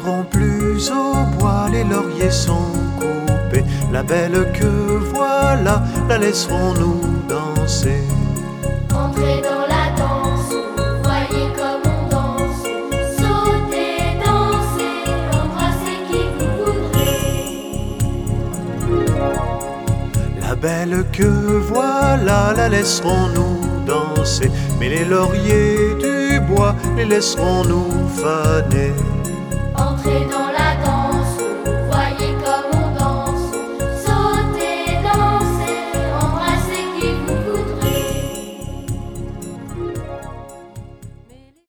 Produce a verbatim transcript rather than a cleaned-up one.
n'iront plus au bois, les lauriers sont coupés. La belle que voilà, la laisserons-nous danser. Entrez dans la danse, voyez comme on danse. Sautez, dansez, embrassez qui vous voudrez. La belle que voilà, la laisserons-nous danser. Mais les lauriers du bois, les laisserons-nous faner. Entrez dans